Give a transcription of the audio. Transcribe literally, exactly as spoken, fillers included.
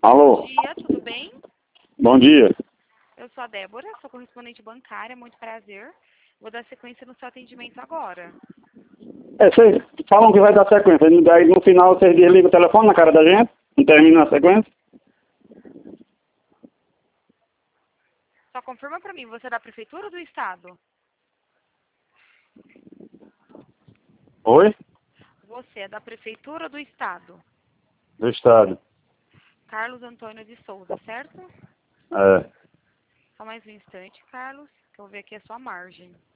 Alô? Bom dia, tudo bem? Bom dia. Eu sou a Débora, sou correspondente bancária, muito prazer. Vou dar sequência no seu atendimento agora. É, vocês falam que vai dar sequência, e daí no final vocês desligam o telefone na cara da gente, não termina a sequência? Só confirma pra mim, você é da prefeitura ou do estado? Oi? Você é da prefeitura ou do estado? Do estado. Carlos Antônio de Souza, certo? É. Só mais um instante, Carlos, que eu vou ver aqui a sua margem.